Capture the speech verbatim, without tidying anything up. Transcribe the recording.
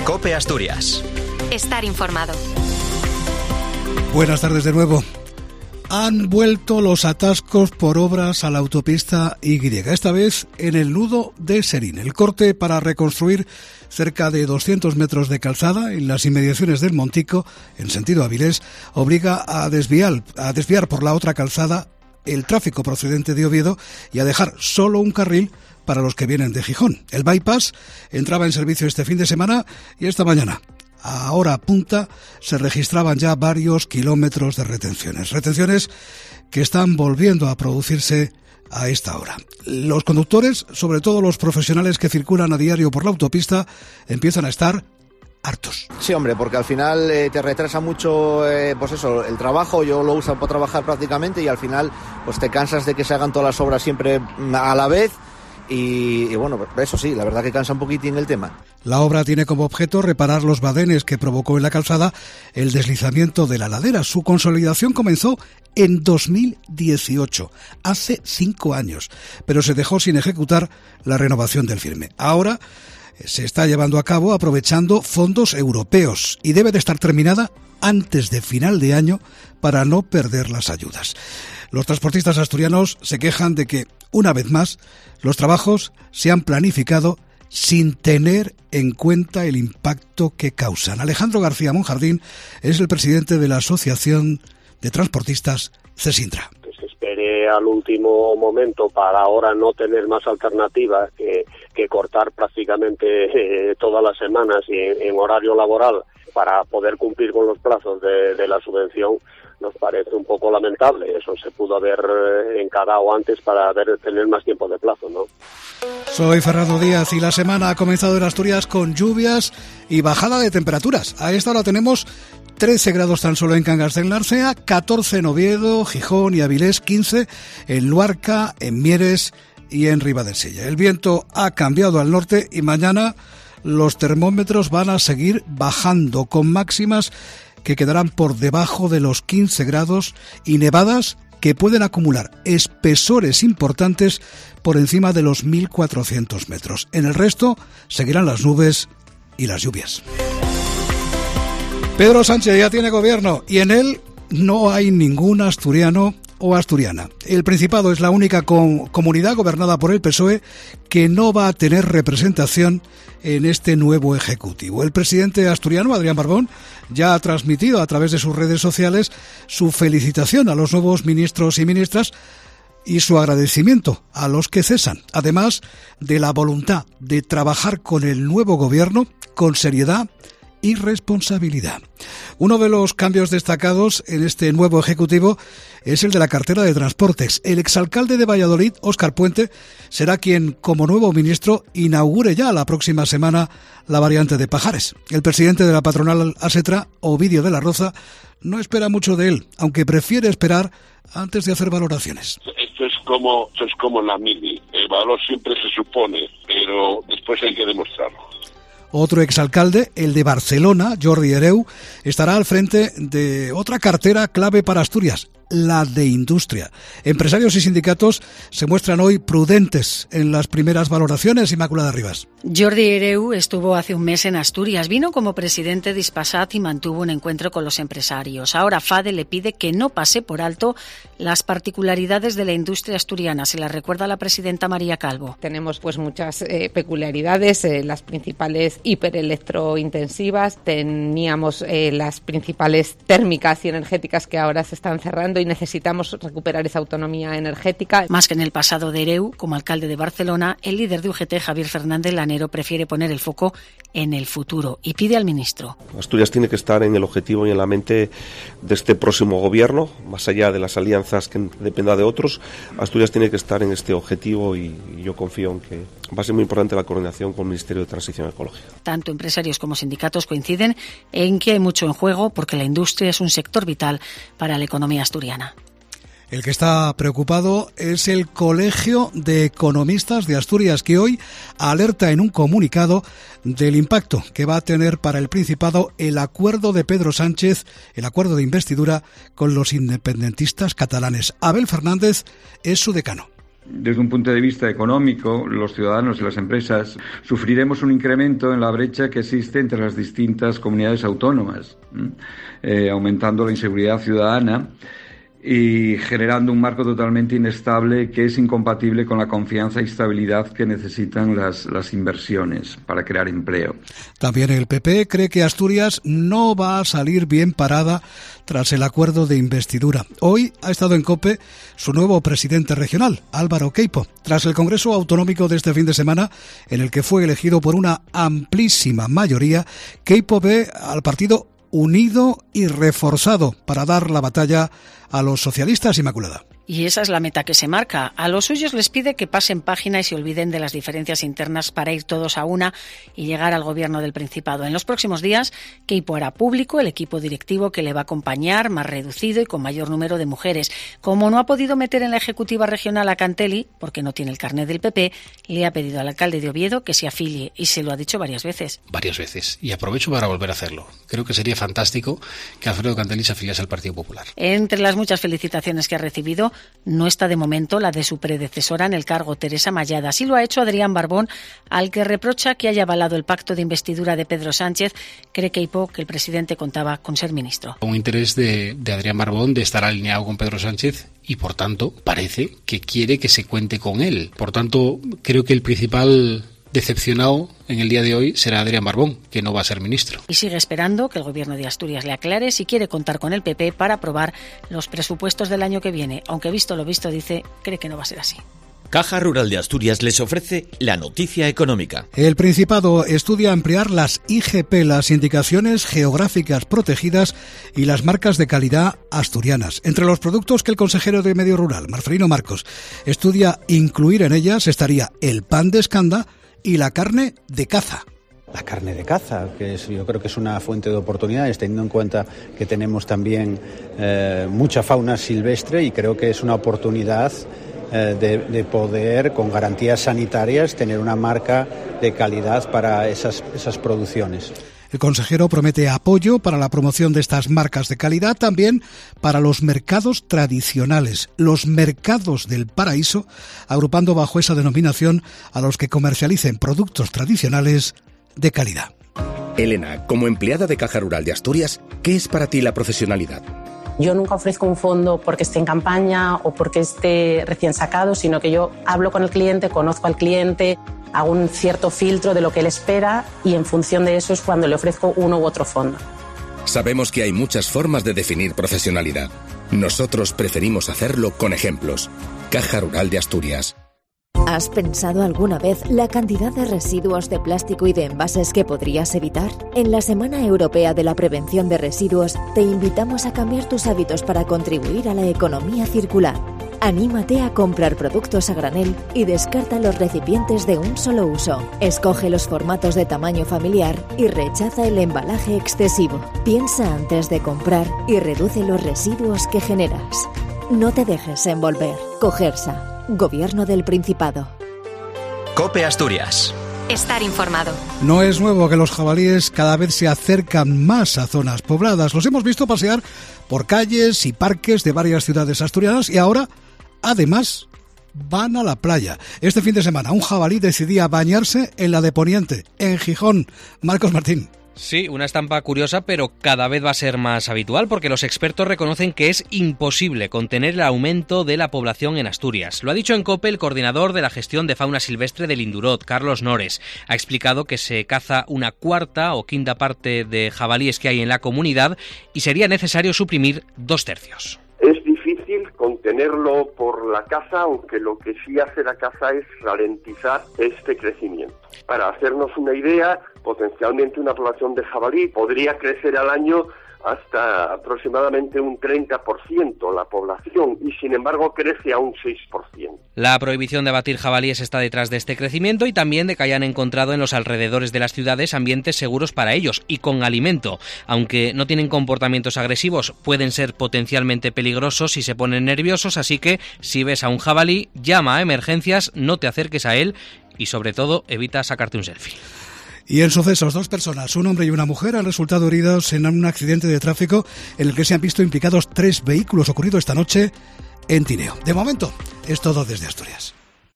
COPE Asturias. Estar informado. Buenas tardes de nuevo. Han vuelto los atascos por obras a la autopista Y, esta vez en el nudo de Serín. El corte para reconstruir cerca de doscientos metros de calzada en las inmediaciones del Montico, en sentido Avilés, obliga a desviar, a desviar por la otra calzada el tráfico procedente de Oviedo y a dejar solo un carril para los que vienen de Gijón. El bypass entraba en servicio este fin de semana y esta mañana, a hora punta, se registraban ya varios kilómetros de retenciones. Retenciones que están volviendo a producirse a esta hora. Los conductores, sobre todo los profesionales que circulan a diario por la autopista, empiezan a estar hartos. Sí, hombre, porque al final eh, te retrasa mucho, eh, pues eso, el trabajo. Yo lo uso para trabajar prácticamente y al final pues te cansas de que se hagan todas las obras siempre a la vez. Y, y bueno, eso sí, la verdad que cansa un poquitín el tema. La obra tiene como objeto reparar los badenes que provocó en la calzada el deslizamiento de la ladera. Su consolidación comenzó en dos mil dieciocho, hace cinco años, pero se dejó sin ejecutar la renovación del firme. Ahora se está llevando a cabo aprovechando fondos europeos y debe de estar terminada antes de final de año para no perder las ayudas. Los transportistas asturianos se quejan de que, una vez más, los trabajos se han planificado sin tener en cuenta el impacto que causan. Alejandro García Monjardín es el presidente de la Asociación de Transportistas CESINTRA. Que se espere al último momento para ahora no tener más alternativas que, que cortar prácticamente eh, todas las semanas y en, en horario laboral para poder cumplir con los plazos de, de la subvención, nos parece un poco lamentable. Eso se pudo haber encarado antes para haber, tener más tiempo de plazo, ¿no? Soy Fernando Díaz y la semana ha comenzado en Asturias con lluvias y bajada de temperaturas. A esta hora tenemos trece grados tan solo en Cangas del Narcea, catorce en Oviedo, Gijón y Avilés, quince en Luarca, en Mieres y en Ribadesella. El viento ha cambiado al norte y mañana los termómetros van a seguir bajando con máximas que quedarán por debajo de los quince grados y nevadas que pueden acumular espesores importantes por encima de los mil cuatrocientos metros. En el resto seguirán las nubes y las lluvias. Pedro Sánchez ya tiene gobierno y en él no hay ningún asturiano o asturiana. El Principado es la única com- comunidad gobernada por el P S O E que no va a tener representación en este nuevo Ejecutivo. El presidente asturiano, Adrián Barbón, ya ha transmitido a través de sus redes sociales su felicitación a los nuevos ministros y ministras y su agradecimiento a los que cesan, además de la voluntad de trabajar con el nuevo gobierno con seriedad y responsabilidad. Uno de los cambios destacados en este nuevo Ejecutivo es el de la cartera de Transportes. El exalcalde de Valladolid, Óscar Puente, será quien, como nuevo ministro, inaugure ya la próxima semana la variante de Pajares. El presidente de la patronal Asetra, Ovidio de la Roza, no espera mucho de él, aunque prefiere esperar antes de hacer valoraciones. Esto es como, esto es como la mili. El valor siempre se supone, pero después hay que demostrarlo. Otro exalcalde, el de Barcelona, Jordi Hereu, estará al frente de otra cartera clave para Asturias, la de industria. Empresarios y sindicatos se muestran hoy prudentes en las primeras valoraciones. Inmaculada Rivas. Jordi Hereu estuvo hace un mes en Asturias, vino como presidente de Ispasat y mantuvo un encuentro con los empresarios. Ahora FADE le pide que no pase por alto las particularidades de la industria asturiana. Se las recuerda la presidenta María Calvo. Tenemos pues muchas eh, peculiaridades, eh, las principales hiperelectrointensivas, teníamos eh, las principales térmicas y energéticas que ahora se están cerrando y necesitamos recuperar esa autonomía energética. Más que en el pasado de Hereu, como alcalde de Barcelona, el líder de U G T, Javier Fernández Lanero, prefiere poner el foco en el futuro y pide al ministro. Asturias tiene que estar en el objetivo y en la mente de este próximo gobierno, más allá de las alianzas que dependa de otros. Asturias tiene que estar en este objetivo y, y yo confío en que va a ser muy importante la coordinación con el Ministerio de Transición Ecológica. Tanto empresarios como sindicatos coinciden en que hay mucho en juego porque la industria es un sector vital para la economía asturiana. El que está preocupado es el Colegio de Economistas de Asturias, que hoy alerta en un comunicado del impacto que va a tener para el Principado el acuerdo de Pedro Sánchez, el acuerdo de investidura con los independentistas catalanes. Abel Fernández es su decano. Desde un punto de vista económico, los ciudadanos y las empresas sufriremos un incremento en la brecha que existe entre las distintas comunidades autónomas, eh, aumentando la inseguridad ciudadana y generando un marco totalmente inestable que es incompatible con la confianza y estabilidad que necesitan las, las inversiones para crear empleo. También el P P cree que Asturias no va a salir bien parada tras el acuerdo de investidura. Hoy ha estado en COPE su nuevo presidente regional, Álvaro Queipo, tras el Congreso Autonómico de este fin de semana, en el que fue elegido por una amplísima mayoría. Queipo ve al partido unido y reforzado para dar la batalla a los socialistas, Inmaculada. Y esa es la meta que se marca. A los suyos les pide que pasen página y se olviden de las diferencias internas para ir todos a una y llegar al gobierno del Principado. En los próximos días, Queipo hará público el equipo directivo que le va a acompañar, más reducido y con mayor número de mujeres. Como no ha podido meter en la ejecutiva regional a Cantelli, porque no tiene el carnet del P P, le ha pedido al alcalde de Oviedo que se afilie, y se lo ha dicho varias veces. Varias veces. Y aprovecho para volver a hacerlo. Creo que sería fantástico que Alfredo Cantelli se afiliase al Partido Popular. Entre las muchas felicitaciones que ha recibido, no está de momento la de su predecesora en el cargo, Teresa Mallada. Así lo ha hecho Adrián Barbón, al que reprocha que haya avalado el pacto de investidura de Pedro Sánchez. Cree Queipo que el presidente contaba con ser ministro. Un interés de, de Adrián Barbón de estar alineado con Pedro Sánchez y, por tanto, parece que quiere que se cuente con él. Por tanto, creo que el principal decepcionado en el día de hoy será Adrián Barbón, que no va a ser ministro. Y sigue esperando que el gobierno de Asturias le aclare si quiere contar con el P P para aprobar los presupuestos del año que viene, aunque visto lo visto dice, cree que no va a ser así. Caja Rural de Asturias les ofrece la noticia económica. El Principado estudia ampliar las I G P, las indicaciones geográficas protegidas y las marcas de calidad asturianas. Entre los productos que el consejero de Medio Rural, Marcelino Marcos, estudia incluir en ellas estaría el pan de Escanda y la carne de caza. La carne de caza, que es, yo creo que es una fuente de oportunidades, teniendo en cuenta que tenemos también eh, mucha fauna silvestre, y creo que es una oportunidad eh, de, de poder, con garantías sanitarias, tener una marca de calidad para esas, esas producciones. El consejero promete apoyo para la promoción de estas marcas de calidad, también para los mercados tradicionales, los mercados del paraíso, agrupando bajo esa denominación a los que comercialicen productos tradicionales de calidad. Elena, como empleada de Caja Rural de Asturias, ¿qué es para ti la profesionalidad? Yo nunca ofrezco un fondo porque esté en campaña o porque esté recién sacado, sino que yo hablo con el cliente, conozco al cliente, hago un cierto filtro de lo que él espera y en función de eso es cuando le ofrezco uno u otro fondo. Sabemos que hay muchas formas de definir profesionalidad. Nosotros preferimos hacerlo con ejemplos. Caja Rural de Asturias. ¿Has pensado alguna vez la cantidad de residuos de plástico y de envases que podrías evitar? En la Semana Europea de la Prevención de Residuos te invitamos a cambiar tus hábitos para contribuir a la economía circular. Anímate a comprar productos a granel y descarta los recipientes de un solo uso. Escoge los formatos de tamaño familiar y rechaza el embalaje excesivo. Piensa antes de comprar y reduce los residuos que generas. No te dejes envolver. Cogersa. Gobierno del Principado. COPE Asturias. Estar informado. No es nuevo que los jabalíes cada vez se acercan más a zonas pobladas. Los hemos visto pasear por calles y parques de varias ciudades asturianas y ahora, además, van a la playa. Este fin de semana un jabalí decidía bañarse en la de Poniente, en Gijón. Marcos Martín. Sí, una estampa curiosa, pero cada vez va a ser más habitual porque los expertos reconocen que es imposible contener el aumento de la población en Asturias. Lo ha dicho en COPE el coordinador de la gestión de fauna silvestre del Indurot, Carlos Nores. Ha explicado que se caza una cuarta o quinta parte de jabalíes que hay en la comunidad y sería necesario suprimir dos tercios. Es difícil contenerlo por la caza, aunque lo que sí hace la caza es ralentizar este crecimiento. Para hacernos una idea, potencialmente una población de jabalí podría crecer al año hasta aproximadamente un treinta por ciento la población y sin embargo crece a un seis por ciento. La prohibición de abatir jabalíes está detrás de este crecimiento y también de que hayan encontrado en los alrededores de las ciudades ambientes seguros para ellos y con alimento. Aunque no tienen comportamientos agresivos, pueden ser potencialmente peligrosos si se ponen nerviosos, así que si ves a un jabalí, llama a emergencias, no te acerques a él y sobre todo evita sacarte un selfie. Y en sucesos, dos personas, un hombre y una mujer, han resultado heridos en un accidente de tráfico en el que se han visto implicados tres vehículos ocurrido esta noche en Tineo. De momento, es todo desde Asturias.